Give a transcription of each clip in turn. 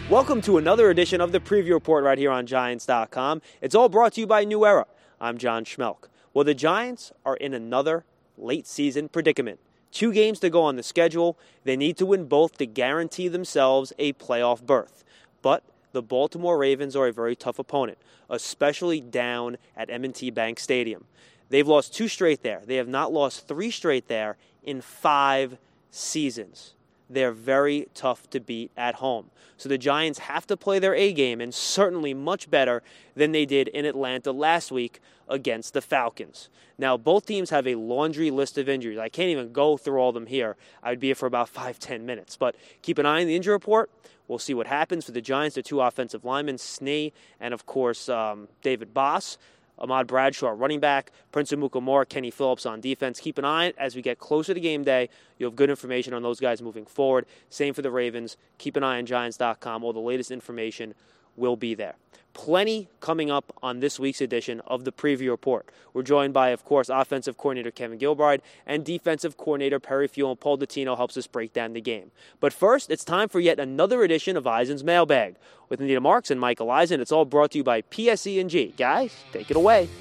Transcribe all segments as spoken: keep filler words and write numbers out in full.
Welcome to another edition of the Preview Report right here on Giants dot com. It's all brought to you by New Era. I'm John Schmelk. Well, the Giants are in another late season predicament. Two games to go on the schedule. They need to win both to guarantee themselves a playoff berth. But the Baltimore Ravens are a very tough opponent, especially down at M and T Bank Stadium. They've lost two straight there. They have not lost three straight there in five seasons. They're very tough to beat at home. So the Giants have to play their A game, and certainly much better than they did in Atlanta last week against the Falcons. Now, both teams have a laundry list of injuries. I can't even go through all of them here. I'd be here for about five, ten minutes. But keep an eye on the injury report. We'll see what happens for the Giants. The two offensive linemen, Snee and, of course, um, David Boss. Ahmad Bradshaw, running back, Prince Amukamara, Kenny Phillips on defense. Keep an eye as we get closer to game day. You'll have good information on those guys moving forward. Same for the Ravens. Keep an eye on Giants dot com. All the latest information will be there. Plenty coming up on this week's edition of the Preview Report. We're joined by, of course, offensive coordinator Kevin Gilbride and defensive coordinator Perry Fewell, and Paul Dottino helps us break down the game. But first, it's time for yet another edition of Eisen's Mailbag. With Anita Marks and Michael Eisen, it's all brought to you by P S E and G. Guys, take it away.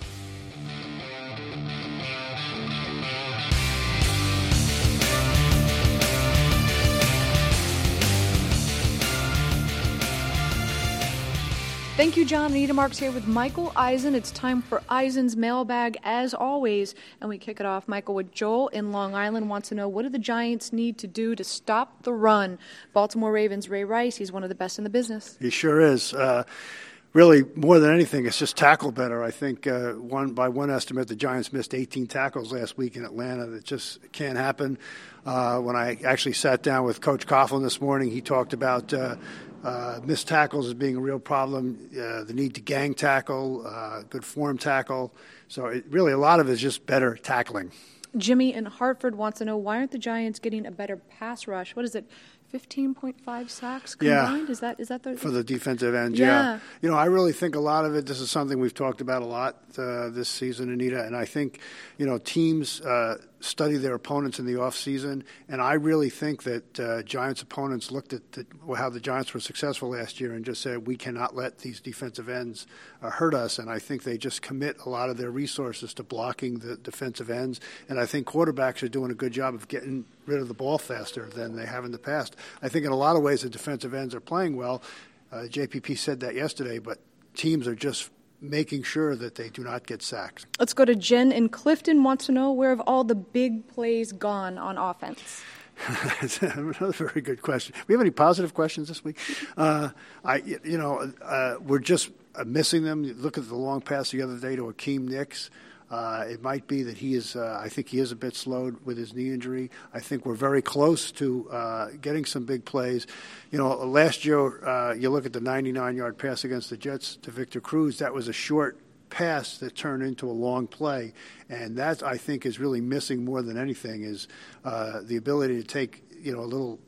Thank you, John. Anita Marks here with Michael Eisen. It's time for Eisen's Mailbag, as always. And we kick it off, Michael, with Joel in Long Island wants to know, what do the Giants need to do to stop the run? Baltimore Ravens, Ray Rice, he's one of the best in the business. He sure is. Uh, really, more than anything, it's just tackle better. I think uh, one by one estimate, the Giants missed eighteen tackles last week in Atlanta. That just can't happen. Uh, when I actually sat down with Coach Coughlin this morning, he talked about uh, Uh, missed tackles as being a real problem, uh, the need to gang tackle, uh, good form tackle. So it, really a lot of it is just better tackling. Jimmy in Hartford wants to know, why aren't the Giants getting a better pass rush? What is it, fifteen point five sacks combined? Yeah. Is that is that the for the defensive end? Yeah. yeah. You know, I really think a lot of it. This is something we've talked about a lot uh, this season, Anita. And I think, you know, teams uh, study their opponents in the off season, and I really think that uh, Giants opponents looked at the, how the Giants were successful last year and just said, we cannot let these defensive ends uh, hurt us. And I think they just commit a lot of their resources to blocking the defensive ends. And I think quarterbacks are doing a good job of getting rid of the ball faster than they have in the past. I think in a lot of ways the defensive ends are playing well. Uh, J P P said that yesterday, but teams are just making sure that they do not get sacked. Let's go to Jen in Clifton wants to know, where have all the big plays gone on offense? That's another very good question. We have any positive questions this week? Uh, I, you know, uh, we're just missing them. You look at the long pass the other day to Akeem Nicks. Uh, it might be that he is, uh, I think he is a bit slowed with his knee injury. I think we're very close to uh, getting some big plays. You know, last year, uh, you look at the ninety-nine-yard pass against the Jets to Victor Cruz, that was a short pass that turned into a long play. And that, I think, is really missing more than anything, is uh, the ability to take, you know, a little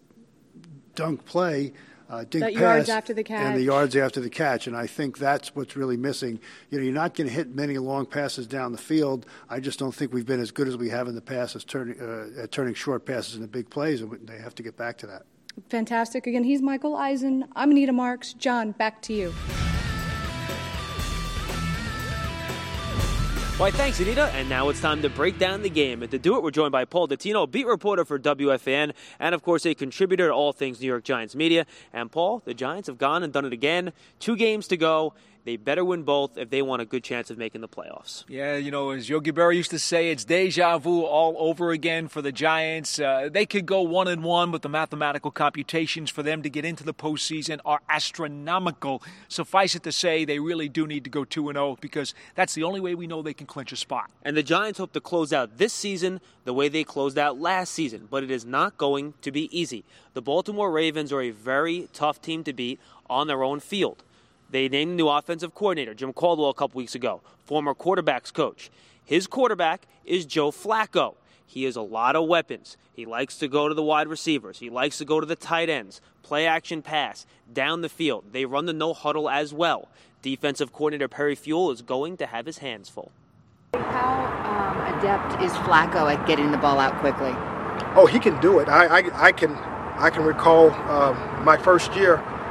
dunk play, Uh, dink that pass yards after the catch. and the yards after the catch, and I think that's what's really missing. You know, you're not going to hit many long passes down the field. I just don't think we've been as good as we have in the past as turning uh, at turning short passes into big plays, and they have to get back to that. Fantastic. Again, he's Michael Eisen. I'm Anita Marks. John, back to you. Why, thanks, Anita. And now it's time to break down the game. And to do it, we're joined by Paul Dottino, beat reporter for W F A N, and, of course, a contributor to all things New York Giants media. And, Paul, the Giants have gone and done it again. Two games to go. They better win both if they want a good chance of making the playoffs. Yeah, you know, as Yogi Berra used to say, it's deja vu all over again for the Giants. Uh, they could go one and one, but the mathematical computations for them to get into the postseason are astronomical. Suffice it to say, they really do need to go two and oh, because that's the only way we know they can clinch a spot. And the Giants hope to close out this season the way they closed out last season, but it is not going to be easy. The Baltimore Ravens are a very tough team to beat on their own field. They named a new offensive coordinator, Jim Caldwell, a couple weeks ago, former quarterbacks coach. His quarterback is Joe Flacco. He has a lot of weapons. He likes to go to the wide receivers. He likes to go to the tight ends, play action pass, down the field. They run the no huddle as well. Defensive coordinator Perry Fewell is going to have his hands full. How um, adept is Flacco at getting the ball out quickly? Oh, he can do it. I, I, I can I can recall um, my first year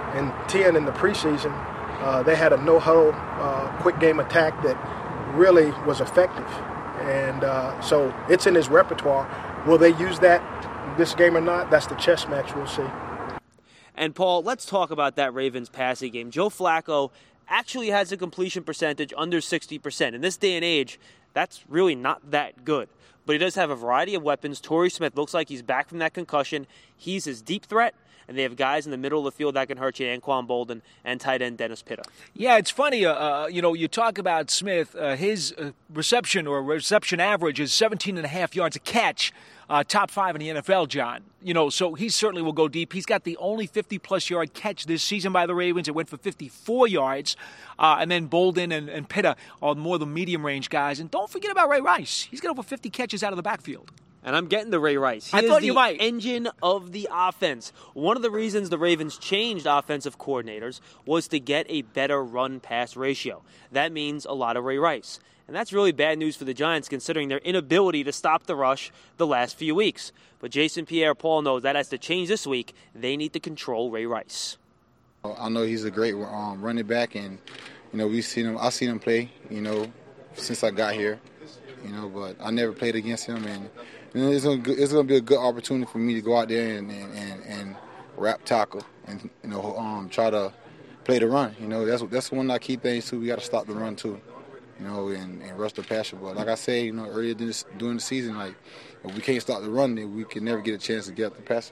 and ten in the preseason. Uh, they had a no-huddle, uh, quick game attack that really was effective. And uh, so it's in his repertoire. Will they use that this game or not? That's the chess match. We'll see. And, Paul, let's talk about that Ravens passing game. Joe Flacco actually has a completion percentage under sixty percent. In this day and age, that's really not that good. But he does have a variety of weapons. Torrey Smith looks like he's back from that concussion. He's his deep threat. And they have guys in the middle of the field that can hurt you, Anquan Bolden and tight end Dennis Pitta. Yeah, it's funny. Uh, uh, you know, you talk about Smith. Uh, his uh, reception or reception average is seventeen and a half yards a catch, uh, top five in the N F L, John. You know, so he certainly will go deep. He's got the only fifty-plus yard catch this season by the Ravens. It went for fifty-four yards. Uh, and then Bolden and, and Pitta are more the medium-range guys. And don't forget about Ray Rice. He's got over fifty catches out of the backfield. And I'm getting to Ray Rice. He I is thought the you might. engine of the offense. One of the reasons the Ravens changed offensive coordinators was to get a better run-pass ratio. That means a lot of Ray Rice. And that's really bad news for the Giants considering their inability to stop the rush the last few weeks. But Jason Pierre-Paul knows that has to change this week. They need to control Ray Rice. I know he's a great um, running back, and, you know, we've seen him. I've seen him play, you know, since I got here, you know, but I never played against him, and You know, it's gonna it's gonna be a good opportunity for me to go out there and and, and, and wrap tackle and you know um try to play the run. You know that's that's one of the key things too. We got to stop the run too. You know and, and rush the passer. But like I said, you know earlier this, during the season, like if we can't stop the run, then we can never get a chance to get the passer.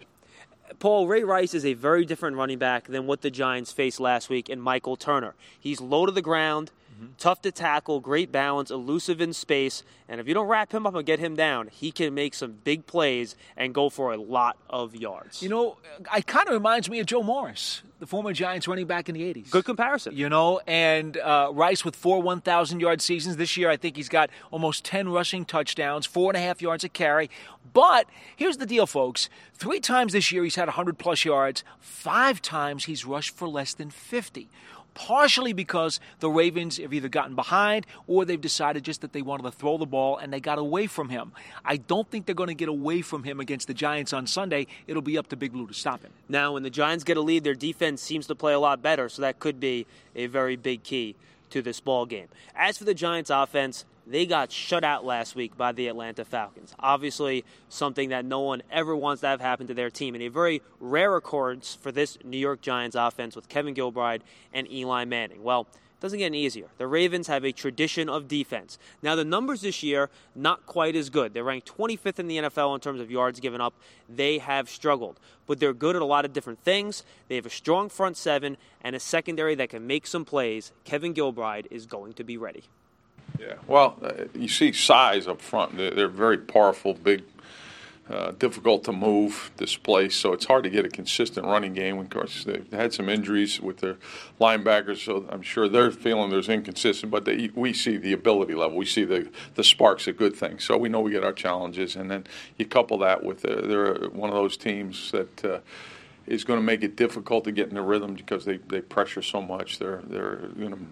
Paul, Ray Rice is a very different running back than what the Giants faced last week in Michael Turner. He's low to the ground. Mm-hmm. Tough to tackle, great balance, elusive in space, and if you don't wrap him up and get him down, he can make some big plays and go for a lot of yards. You know, it kind of reminds me of Joe Morris, the former Giants running back in the eighties. Good comparison. You know, and uh, Rice with four one thousand yard seasons. This year, I think he's got almost ten rushing touchdowns, four and a half yards a carry. But here's the deal, folks. Three times this year he's had one hundred plus yards. Five times he's rushed for less than fifty. Partially because the Ravens have either gotten behind or they've decided just that they wanted to throw the ball and they got away from him. I don't think they're going to get away from him against the Giants on Sunday. It'll be up to Big Blue to stop him. Now, when the Giants get a lead, their defense seems to play a lot better, so that could be a very big key to this ball game. As for the Giants' offense, they got shut out last week by the Atlanta Falcons. Obviously, something that no one ever wants to have happen to their team. And a very rare occurrence for this New York Giants offense with Kevin Gilbride and Eli Manning. Well, it doesn't get any easier. The Ravens have a tradition of defense. Now, the numbers this year, not quite as good. They're ranked twenty-fifth in the N F L in terms of yards given up. They have struggled. But they're good at a lot of different things. They have a strong front seven and a secondary that can make some plays. Kevin Gilbride is going to be ready. Yeah, well, uh, you see size up front. They're, they're very powerful, big, uh, difficult to move, displaced, so it's hard to get a consistent running game. Of course, they've had some injuries with their linebackers, so I'm sure they're feeling there's inconsistent, but they, we see the ability level. We see the, the spark's a good thing, so we know we get our challenges, and then you couple that with uh, they're one of those teams that uh, is going to make it difficult to get in the rhythm because they, they pressure so much. They're, they're you know,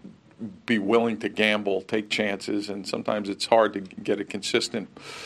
be willing to gamble, take chances, and sometimes it's hard to get a consistent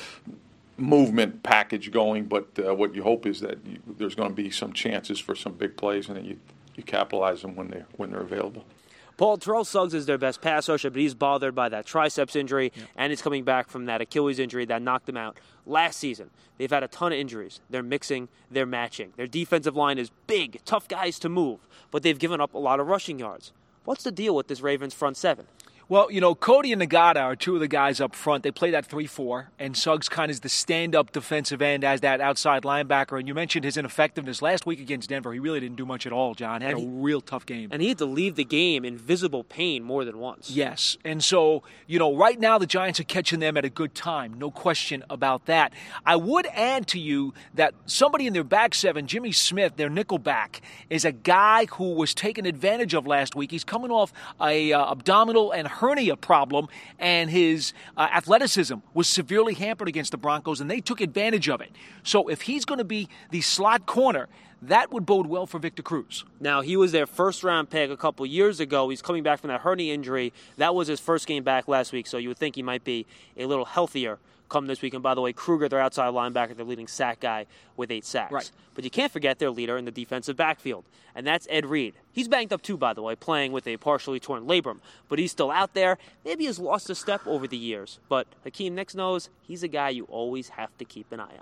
movement package going, but uh, what you hope is that you, there's going to be some chances for some big plays and that you, you capitalize them when they're, when they're available. Paul, Terrell Suggs is their best pass rusher, but he's bothered by that triceps injury, yep. and he's coming back from that Achilles injury that knocked him out last season. They've had a ton of injuries. They're mixing, they're matching. Their defensive line is big, tough guys to move, but they've given up a lot of rushing yards. What's the deal with this Ravens front seven? Well, you know, Cody and Nagata are two of the guys up front. They play that three four, and Suggs kind of is the stand-up defensive end as that outside linebacker. And you mentioned his ineffectiveness last week against Denver. He really didn't do much at all, John. Had he, a real tough game. And he had to leave the game in visible pain more than once. Yes. And so, you know, right now the Giants are catching them at a good time. No question about that. I would add to you that somebody in their back seven, Jimmy Smith, their nickel back, is a guy who was taken advantage of last week. He's coming off a uh, abdominal and hernia problem, and his uh, athleticism was severely hampered against the Broncos, and they took advantage of it. So if he's going to be the slot corner, that would bode well for Victor Cruz. Now, he was their first-round pick a couple years ago. He's coming back from that hernia injury. That was his first game back last week, so you would think he might be a little healthier come this week. And by the way, Kruger, their outside linebacker, their leading sack guy with eight sacks. Right. But you can't forget their leader in the defensive backfield, and that's Ed Reed. He's banged up too, by the way, playing with a partially torn labrum, but he's still out there. Maybe he's lost a step over the years, but Hakeem Nicks knows he's a guy you always have to keep an eye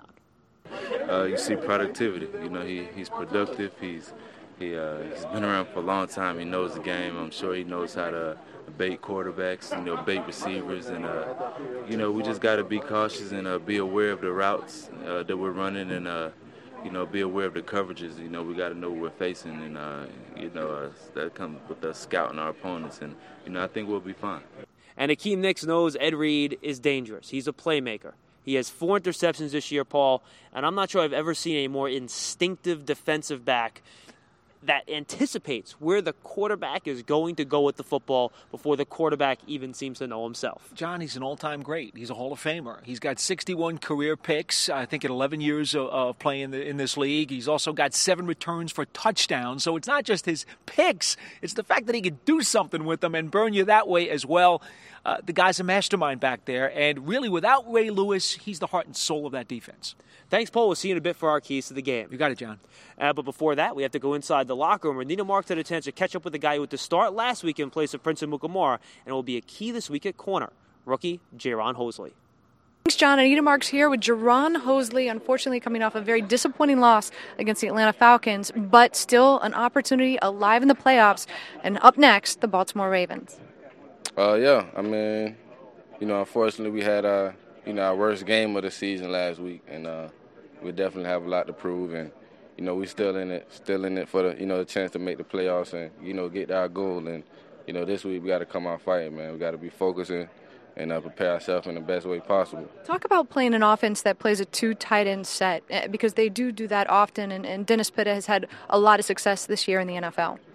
on. Uh, you see productivity. You know, he, he's productive. He's he uh, he's been around for a long time. He knows the game. I'm sure he knows how to bait quarterbacks, you know, bait receivers, and uh, you know, we just got to be cautious and uh, be aware of the routes uh, that we're running, and uh, you know, be aware of the coverages. You know, we got to know what we're facing, and uh, you know, uh, that comes with us scouting our opponents, and you know, I think we'll be fine. And Hakeem Nicks knows Ed Reed is dangerous. He's a playmaker. He has four interceptions this year, Paul, and I'm not sure I've ever seen a more instinctive defensive back that anticipates where the quarterback is going to go with the football before the quarterback even seems to know himself. John, he's an all-time great. He's a Hall of Famer. He's got sixty-one career picks, I think, in eleven years of, of playing in, the, in this league. He's also got seven returns for touchdowns. So it's not just his picks. It's the fact that he can do something with them and burn you that way as well. Uh, the guy's a mastermind back there. And really, without Ray Lewis, he's the heart and soul of that defense. Thanks, Paul. We'll see you in a bit for our keys to the game. You got it, John. Uh, but before that, we have to go inside the locker room where Nina Marks had a chance to catch up with the guy who had to start last week in place of Prince Amukamara, and it will be a key this week at corner, rookie Jaron Hosley. Thanks, John. Anita Marks here with Jaron Hosley, unfortunately coming off a very disappointing loss against the Atlanta Falcons, but still an opportunity alive in the playoffs. And up next, the Baltimore Ravens. Uh, yeah, I mean, you know, unfortunately we had our, you know, our worst game of the season last week, and uh, we definitely have a lot to prove, and you know, we still in it, still in it for the, you know, the chance to make the playoffs and, you know, get our goal. And, you know, this week we got to come out fighting, man. We got to be focusing and uh, prepare ourselves in the best way possible. Talk about playing an offense that plays a two tight end set, because they do do that often, and, and Dennis Pitta has had a lot of success this year in the N F L.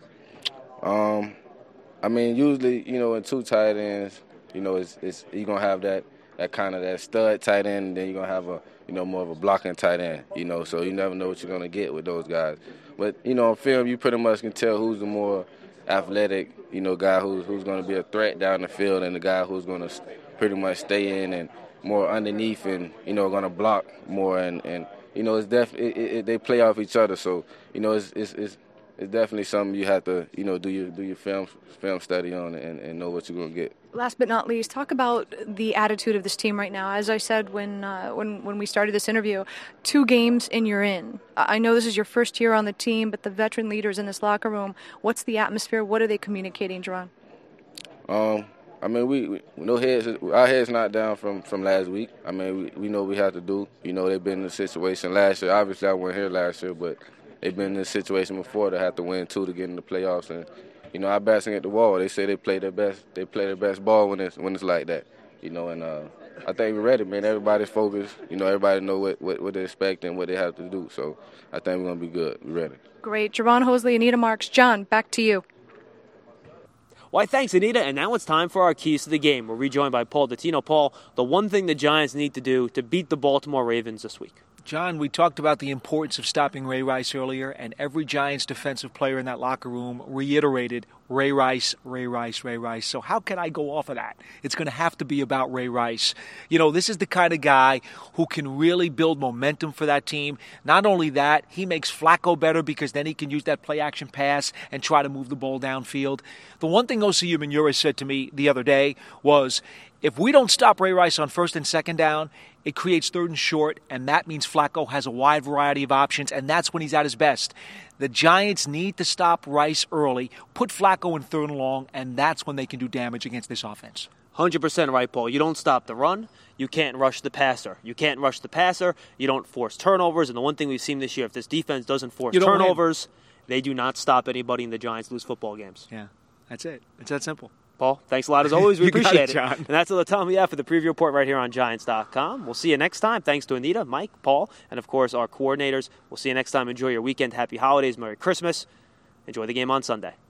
Um, I mean, usually, you know, in two tight ends, you know, it's, it's you're gonna have that that kind of that stud tight end, and then you're gonna have a, you know, more of a blocking tight end, you know, so you never know what you're going to get with those guys. But, you know, on film, you pretty much can tell who's the more athletic, you know, guy who's, who's going to be a threat down the field, and the guy who's going to pretty much stay in and more underneath and, you know, going to block more. And, and you know, it's def- it, it, it, they play off each other. So, you know, it's, it's, it's, it's definitely something you have to, you know, do your do your film film study on and, and know what you're going to get. Last but not least, talk about the attitude of this team right now. As I said when uh, when when we started this interview, two games and you're in. I know this is your first year on the team, but the veteran leaders in this locker room, what's the atmosphere? What are they communicating, Jaron? Um, I mean, we, we no heads. Our heads not down from, from last week. I mean, we, we know what we have to do. You know, they've been in a situation last year. Obviously, I wasn't here last year, but they've been in this situation before to have to win two to get in the playoffs. And you know, our backs at the wall. They say they play their best. They play their best ball when it's when it's like that. You know, and uh, I think we're ready, man. Everybody's focused. You know, everybody know what, what, what they expect and what they have to do. So I think we're gonna be good. We're ready. Great, Jaron Hosley, Anita Marks. John, back to you. Why, thanks, Anita. And now it's time for our keys to the game. We're rejoined by Paul Dottino. Paul, the one thing the Giants need to do to beat the Baltimore Ravens this week. John, we talked about the importance of stopping Ray Rice earlier, and every Giants defensive player in that locker room reiterated Ray Rice, Ray Rice, Ray Rice. So how can I go off of that? It's going to have to be about Ray Rice. You know, this is the kind of guy who can really build momentum for that team. Not only that, he makes Flacco better because then he can use that play-action pass and try to move the ball downfield. The one thing Osi Umenyiora said to me the other day was, if we don't stop Ray Rice on first and second down, it creates third and short, and that means Flacco has a wide variety of options, and that's when he's at his best. The Giants need to stop Rice early, put Flacco in third and long, and that's when they can do damage against this offense. one hundred percent right, Paul. You don't stop the run. You can't rush the passer. You can't rush the passer. You don't force turnovers. And the one thing we've seen this year, if this defense doesn't force turnovers, they do not stop anybody, and the Giants lose football games. Yeah, that's it. It's that simple. Paul, thanks a lot as always. We You appreciate got it, it. John. And that's all the time we have for the preview report right here on Giants dot com. We'll see you next time. Thanks to Anita, Mike, Paul, and, of course, our coordinators. We'll see you next time. Enjoy your weekend. Happy holidays. Merry Christmas. Enjoy the game on Sunday.